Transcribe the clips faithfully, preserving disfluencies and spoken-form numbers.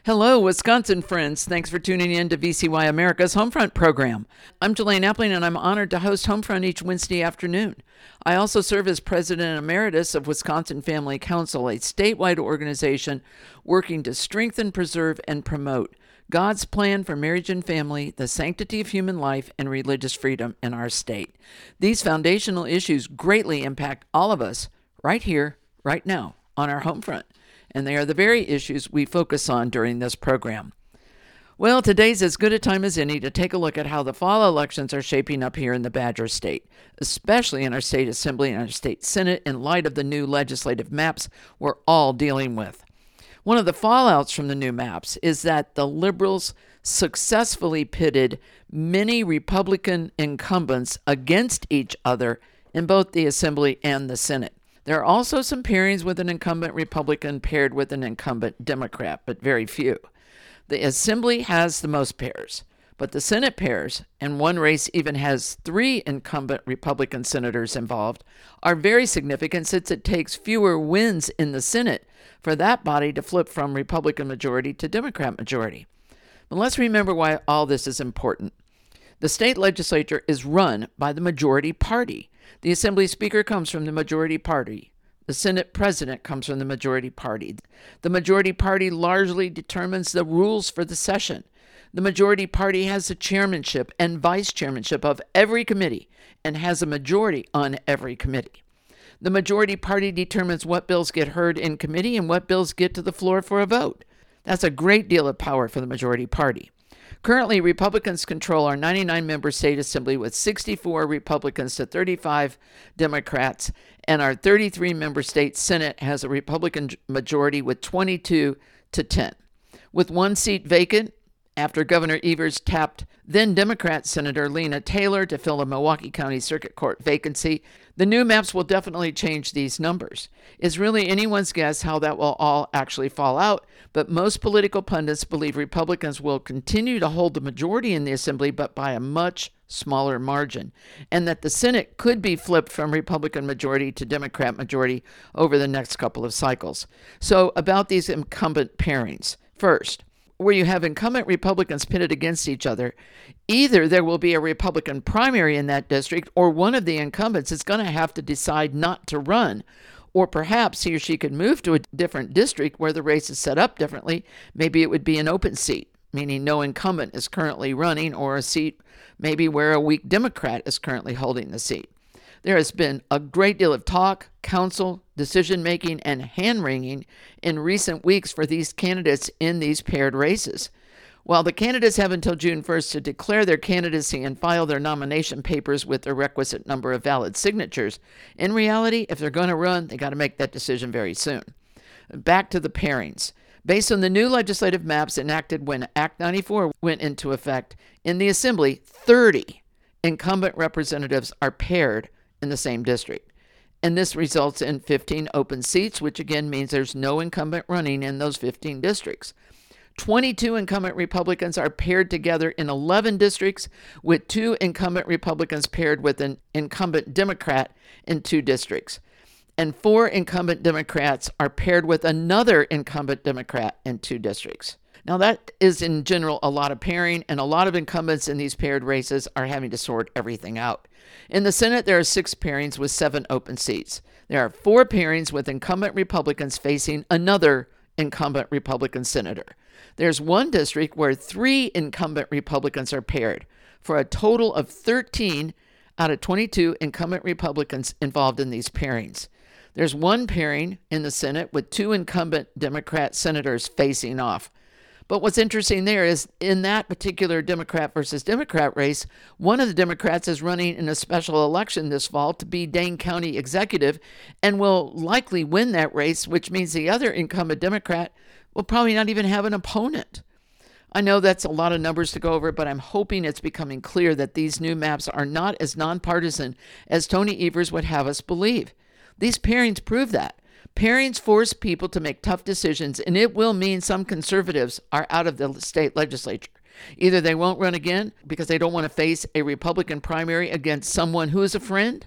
Hello, Wisconsin friends. Thanks for tuning in to V C Y America's Homefront program. I'm Jelaine Appling, and I'm honored to host Homefront each Wednesday afternoon. I also serve as President Emeritus of Wisconsin Family Council, a statewide organization working to strengthen, preserve, and promote God's plan for marriage and family, the sanctity of human life, and religious freedom in our state. These foundational issues greatly impact all of us right here, right now, on our Homefront. And they are the very issues we focus on during this program. Well, today's as good a time as any to take a look at how the fall elections are shaping up here in the Badger State, especially in our state assembly and our state senate in light of the new legislative maps we're all dealing with. One of the fallouts from the new maps is that the Liberals successfully pitted many Republican incumbents against each other in both the assembly and the Senate. There are also some pairings with an incumbent Republican paired with an incumbent Democrat, but very few. The Assembly has the most pairs, but the Senate pairs, and one race even has three incumbent Republican senators involved, are very significant since it takes fewer wins in the Senate for that body to flip from Republican majority to Democrat majority. But let's remember why all this is important. The state legislature is run by the majority party. The Assembly Speaker comes from the majority party. The Senate President comes from the majority party. The majority party largely determines the rules for the session. The majority party has the chairmanship and vice chairmanship of every committee and has a majority on every committee. The majority party determines what bills get heard in committee and what bills get to the floor for a vote. That's a great deal of power for the majority party. Currently, Republicans control our ninety-nine member state assembly with sixty-four Republicans to thirty-five Democrats, and our thirty-three member state Senate has a Republican majority with twenty-two to ten. With one seat vacant, after Governor Evers tapped then Democrat Senator Lena Taylor to fill a Milwaukee County Circuit Court vacancy, the new maps will definitely change these numbers. It's really anyone's guess how that will all actually fall out, but most political pundits believe Republicans will continue to hold the majority in the Assembly, but by a much smaller margin, and that the Senate could be flipped from Republican majority to Democrat majority over the next couple of cycles. So about these incumbent pairings. First, where you have incumbent Republicans pitted against each other, either there will be a Republican primary in that district or one of the incumbents is going to have to decide not to run, or perhaps he or she could move to a different district where the race is set up differently. Maybe it would be an open seat, meaning no incumbent is currently running, or a seat maybe where a weak Democrat is currently holding the seat. There has been a great deal of talk, counsel, decision-making, and hand-wringing in recent weeks for these candidates in these paired races. While the candidates have until June first to declare their candidacy and file their nomination papers with the requisite number of valid signatures, in reality, if they're going to run, they got to make that decision very soon. Back to the pairings. Based on the new legislative maps enacted when Act ninety-four went into effect, in the Assembly, thirty incumbent representatives are paired in the same district. And this results in fifteen open seats, which again means there's no incumbent running in those fifteen districts. twenty-two incumbent Republicans are paired together in eleven districts, with two incumbent Republicans paired with an incumbent Democrat in two districts. And four incumbent Democrats are paired with another incumbent Democrat in two districts. Now, that is in general a lot of pairing, and a lot of incumbents in these paired races are having to sort everything out. In the Senate, there are six pairings with seven open seats. There are four pairings with incumbent Republicans facing another incumbent Republican senator. There's one district where three incumbent Republicans are paired, for a total of thirteen out of twenty-two incumbent Republicans involved in these pairings. There's one pairing in the Senate with two incumbent Democrat senators facing off. But what's interesting there is in that particular Democrat versus Democrat race, one of the Democrats is running in a special election this fall to be Dane County executive and will likely win that race, which means the other incumbent Democrat will probably not even have an opponent. I know that's a lot of numbers to go over, but I'm hoping it's becoming clear that these new maps are not as nonpartisan as Tony Evers would have us believe. These pairings prove that. Pairings force people to make tough decisions, and it will mean some conservatives are out of the state legislature. Either they won't run again because they don't want to face a Republican primary against someone who is a friend,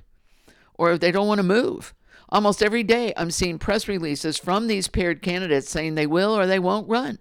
or they don't want to move. Almost every day I'm seeing press releases from these paired candidates saying they will or they won't run.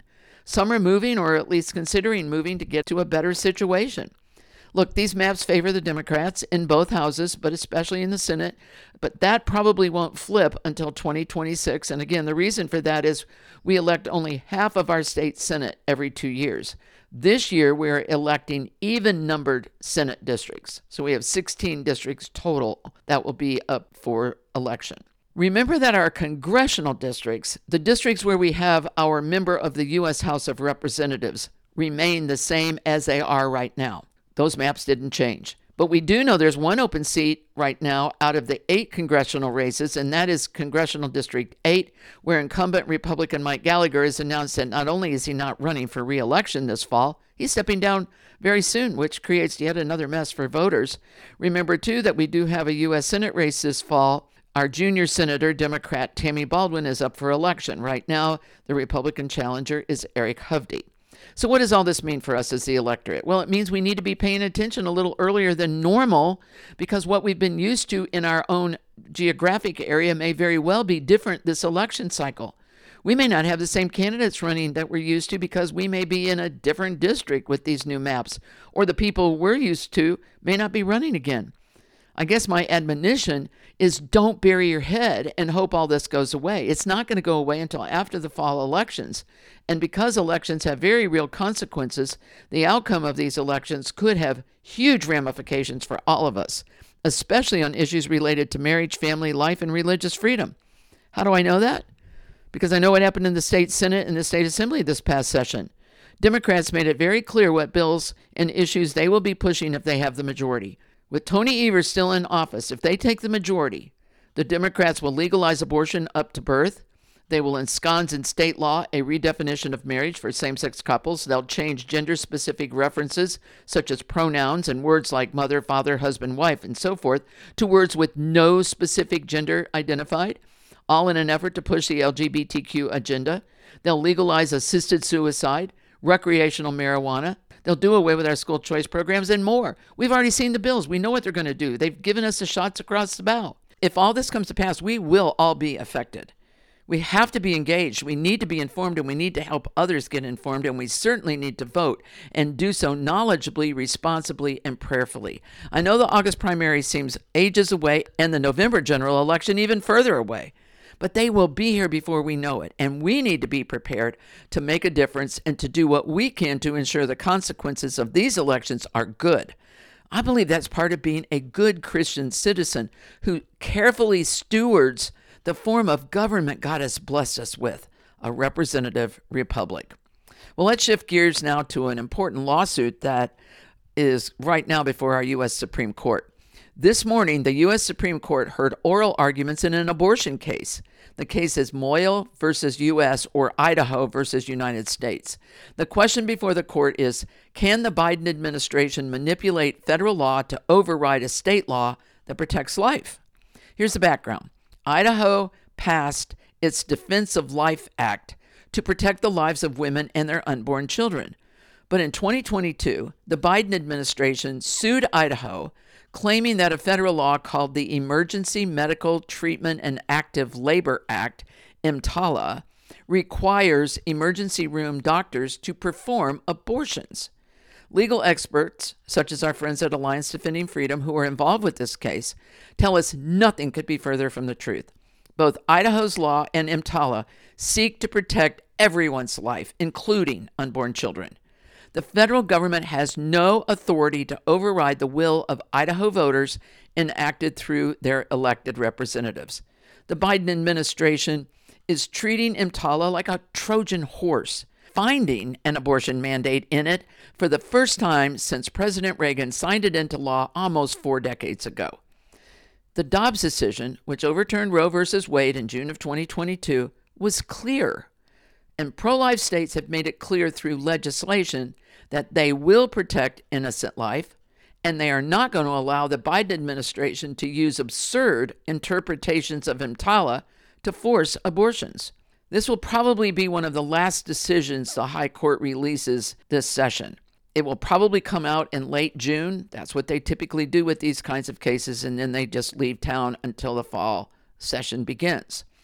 Some are moving or at least considering moving to get to a better situation. Look, these maps favor the Democrats in both houses, but especially in the Senate. But that probably won't flip until twenty twenty-six. And again, the reason for that is we elect only half of our state Senate every two years. This year, we're electing even-numbered Senate districts. So we have sixteen districts total that will be up for election. Remember that our congressional districts, the districts where we have our member of the U S House of Representatives, remain the same as they are right now. Those maps didn't change. But we do know there's one open seat right now out of the eight congressional races, and that is Congressional District eight, where incumbent Republican Mike Gallagher has announced that not only is he not running for re-election this fall, he's stepping down very soon, which creates yet another mess for voters. Remember, too, that we do have a U S Senate race this fall. Our junior senator, Democrat Tammy Baldwin, is up for election. Right now, the Republican challenger is Eric Hovde. So what does all this mean for us as the electorate? Well, it means we need to be paying attention a little earlier than normal, because what we've been used to in our own geographic area may very well be different this election cycle. We may not have the same candidates running that we're used to because we may be in a different district with these new maps, or the people we're used to may not be running again. I guess my admonition is don't bury your head and hope all this goes away. It's not going to go away until after the fall elections. And because elections have very real consequences, the outcome of these elections could have huge ramifications for all of us, especially on issues related to marriage, family life, and religious freedom. How do I know that? Because I know what happened in the state Senate and the state Assembly this past session. Democrats made it very clear what bills and issues they will be pushing if they have the majority. With Tony Evers still in office, if they take the majority, the Democrats will legalize abortion up to birth. They will ensconce in state law a redefinition of marriage for same-sex couples. They'll change gender-specific references, such as pronouns and words like mother, father, husband, wife, and so forth, to words with no specific gender identified, all in an effort to push the L G B T Q agenda. They'll legalize assisted suicide, recreational marijuana. They'll do away with our school choice programs and more. We've already seen the bills. We know what they're going to do. They've given us the shots across the bow. If all this comes to pass, we will all be affected. We have to be engaged. We need to be informed, and we need to help others get informed, and we certainly need to vote and do so knowledgeably, responsibly, and prayerfully. I know the August primary seems ages away and the November general election even further away, but they will be here before we know it, and we need to be prepared to make a difference and to do what we can to ensure the consequences of these elections are good. I believe that's part of being a good Christian citizen who carefully stewards the form of government God has blessed us with, a representative republic. Well, let's shift gears now to an important lawsuit that is right now before our U S Supreme Court. This morning, the U S Supreme Court heard oral arguments in an abortion case. The case is Moyle versus U S or Idaho versus United States. The question before the court is, can the Biden administration manipulate federal law to override a state law that protects life? Here's the background. Idaho passed its Defense of Life Act to protect the lives of women and their unborn children. But in twenty twenty-two, the Biden administration sued Idaho, claiming that a federal law called the Emergency Medical Treatment and Active Labor Act, EMTALA, requires emergency room doctors to perform abortions. Legal experts, such as our friends at Alliance Defending Freedom who are involved with this case, tell us nothing could be further from the truth. Both Idaho's law and EMTALA seek to protect everyone's life, including unborn children. The federal government has no authority to override the will of Idaho voters enacted through their elected representatives. The Biden administration is treating EMTALA like a Trojan horse, finding an abortion mandate in it for the first time since President Reagan signed it into law almost four decades ago. The Dobbs decision, which overturned Roe versus Wade in June of twenty twenty-two, was clear. And pro-life states have made it clear through legislation that they will protect innocent life, and they are not going to allow the Biden administration to use absurd interpretations of EMTALA to force abortions. This will probably be one of the last decisions the High Court releases this session. It will probably come out in late June. That's what they typically do with these kinds of cases, and then they just leave town until the fall session begins.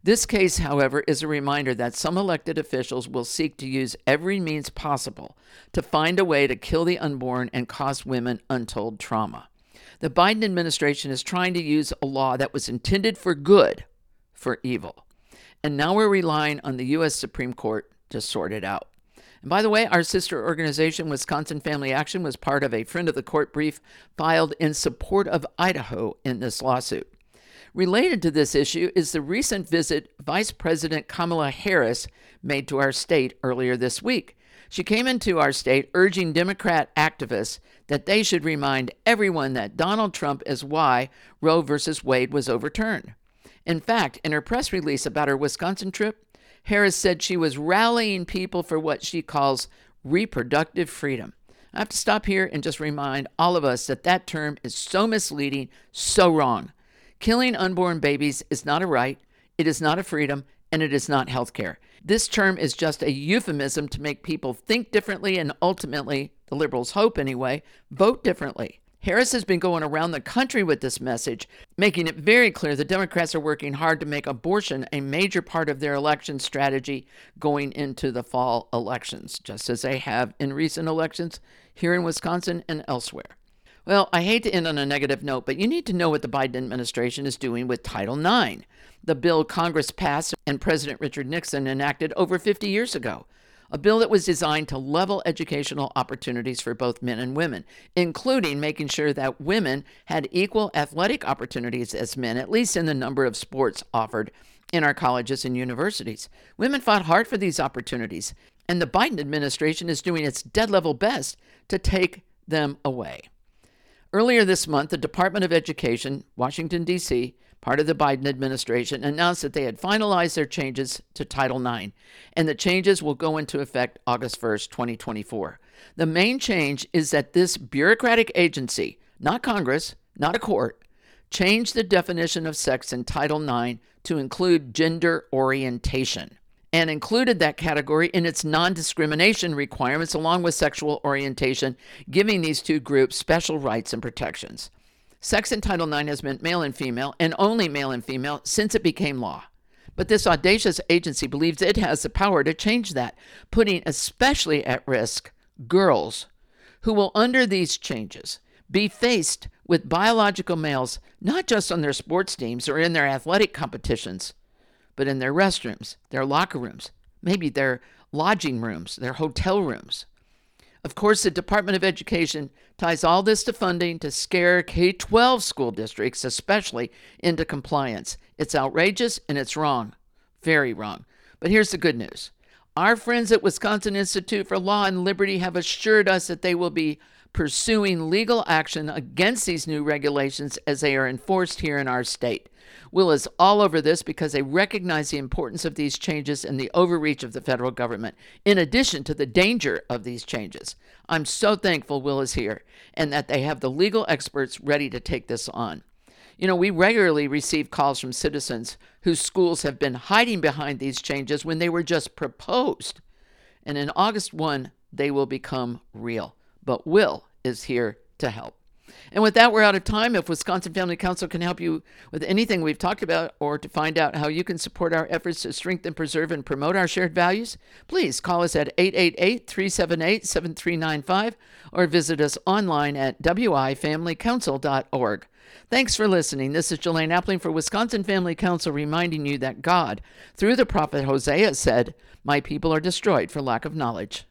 This case, however, is a reminder that some elected officials will seek to use every means possible to find a way to kill the unborn and cause women untold trauma. The Biden administration is trying to use a law that was intended for good for evil. And now we're relying on the U S Supreme Court to sort it out. And by the way, our sister organization, Wisconsin Family Action, was part of a friend of the court brief filed in support of Idaho in this lawsuit. Related to this issue is the recent visit Vice President Kamala Harris made to our state earlier this week. She came into our state urging Democrat activists that they should remind everyone that Donald Trump is why Roe versus Wade was overturned. In fact, in her press release about her Wisconsin trip, Harris said she was rallying people for what she calls reproductive freedom. I have to stop here and just remind all of us that that term is so misleading, so wrong. Killing unborn babies is not a right, it is not a freedom, and it is not health care. This term is just a euphemism to make people think differently and ultimately, the liberals hope anyway, vote differently. Harris has been going around the country with this message, making it very clear the Democrats are working hard to make abortion a major part of their election strategy going into the fall elections, just as they have in recent elections here in Wisconsin and elsewhere. Well, I hate to end on a negative note, but you need to know what the Biden administration is doing with Title nine, the bill Congress passed and President Richard Nixon enacted over fifty years ago, a bill that was designed to level educational opportunities for both men and women, including making sure that women had equal athletic opportunities as men, at least in the number of sports offered in our colleges and universities. Women fought hard for these opportunities, and the Biden administration is doing its dead-level best to take them away. Earlier this month, the Department of Education, Washington, D C, part of the Biden administration, announced that they had finalized their changes to Title nine, and the changes will go into effect August first, twenty twenty-four. The main change is that this bureaucratic agency, not Congress, not a court, changed the definition of sex in Title nine to include gender orientation, and included that category in its non-discrimination requirements along with sexual orientation, giving these two groups special rights and protections. Sex in Title nine has meant male and female, and only male and female, since it became law. But this audacious agency believes it has the power to change that, putting especially at risk girls who will, under these changes, be faced with biological males not just on their sports teams or in their athletic competitions, but in their restrooms, their locker rooms, maybe their lodging rooms, their hotel rooms. Of course, the Department of Education ties all this to funding to scare K twelve school districts, especially, into compliance. It's outrageous and it's wrong. Very wrong. But here's the good news. Our friends at Wisconsin Institute for Law and Liberty have assured us that they will be pursuing legal action against these new regulations as they are enforced here in our state. Will is all over this because they recognize the importance of these changes and the overreach of the federal government, in addition to the danger of these changes. I'm so thankful Will is here and that they have the legal experts ready to take this on. You know, we regularly receive calls from citizens whose schools have been hiding behind these changes when they were just proposed. And in August first, they will become real. But Will is here to help. And with that, we're out of time. If Wisconsin Family Council can help you with anything we've talked about, or to find out how you can support our efforts to strengthen, preserve, and promote our shared values, please call us at eight eight eight, three seven eight, seven three nine five or visit us online at w i family council dot org. Thanks for listening. This is Jelaine Appling for Wisconsin Family Council, reminding you that God, through the prophet Hosea, said, "My people are destroyed for lack of knowledge."